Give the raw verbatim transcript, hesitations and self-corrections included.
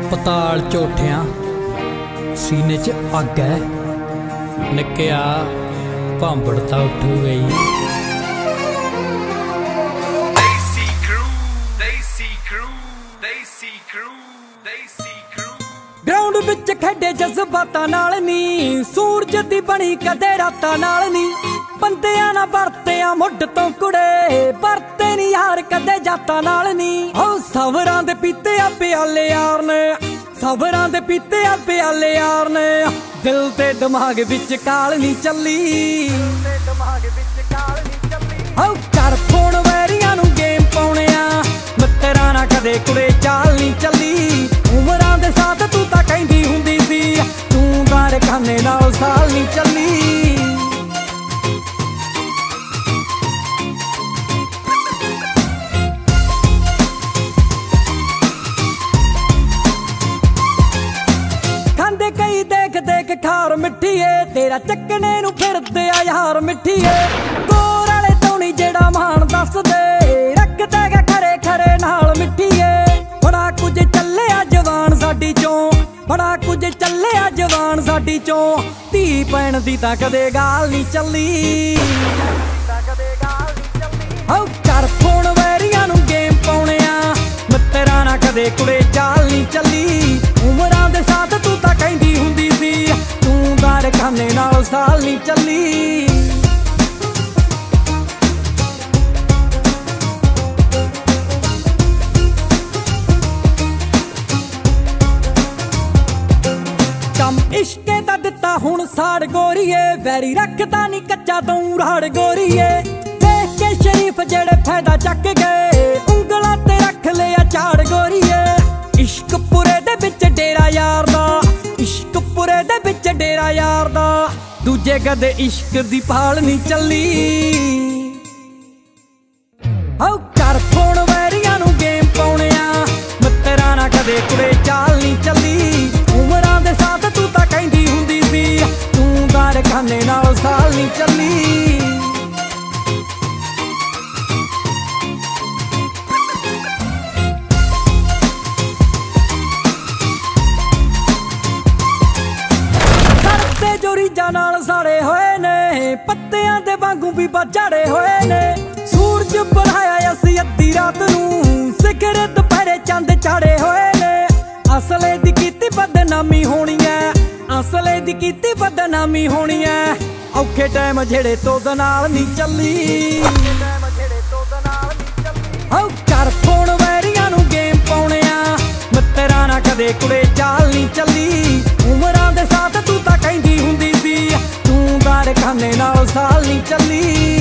पताल झोठिया सीने च अग है निकया भांबड़ता उठ गई। ग्राउंड विच खेडे जज्बातां नाल नी, सूरज दी बनी कदे रातां नाल नी। बंदियां ना बरतियां मुੱਢ तो कुड़े, बरते नी यार कदे जातां नाल नी। ओ सवरां दे पीते आ प्याले यार ने, सवरां दे पीते आ प्याले यार ने। दिल ते दिमाग विच काल नी चली, ओ कर फोन वैरियां नूं गेम पाउणे आ। मित्तरां ना कदे कुड़े चाल नी चली, उमरां दे साथ तू तां कहंदी हुंदी सी, तू बार खाने नाल साल नी चली। खांदे कई देख देख खार मिठीए, तेरा चक्कने नूं फिरदे आ यार मिठीए। गोर वाले तौणी जेड़ा मान दस दे, रखदा गा खरे खरे नाल मिठीए। बड़ा कुछ चलिया जवान साडी चों, बड़ा कुछ चलिया जवान साडी चों। धी भैण दी तां कदे गाल नी चली, ओ कर फोन वैरियां नूं गेम पाउणे आ। मित्तरां ना कदे कुड़े चाल नी चली, उमरां दे साथ तू तां कहंदी हुंदी सी, तू दार खाने नाल साल नी चली। कम इश्के दा दिता हुण साड़ गोरीए, वैरी रखदा नी कच्चा तूं राड़ गोरीए। देख के शरीफ जेड़े फायदा चक गए, उंगलां ते रख लिया चाड़ गोरीए। इश्क पुरे दे विच डेरा यार दा, इश्क पुरे दे विच डेरा यार दा। दूजे कदे इश्क दी भाल नी चली, ओ कर फोन वैरियां नूं गेम पाउणे आ। मित्तरां ना कदे कुड़े चाल नी चली, उमरां दे साथ तू तां कहंदी हुंदी सी, तू दार खाने नाल साल नी चली। जो रीजा नाल साड़े होए ने, पत्तियां दे वांगू भी बजाड़े होए ने। सूरज बढ़ाया असी अद्धी रात नूं, सिखर दुपहरे चंद चाड़े होए ने। असले दी कीती बदनामी होनी है, असले दी कीती बदनामी होनी है। औखे टाइम जेड़े तोद नाल नी चली, ओ कर फोन वैरियां नूं गेम पाउणे आ। मित्तरां ना कदे कुड़े चाल नी चली, उमरां दे साथ तू तां कहंदी हुंदी सी, तू दार खाने नाल साल नी चली।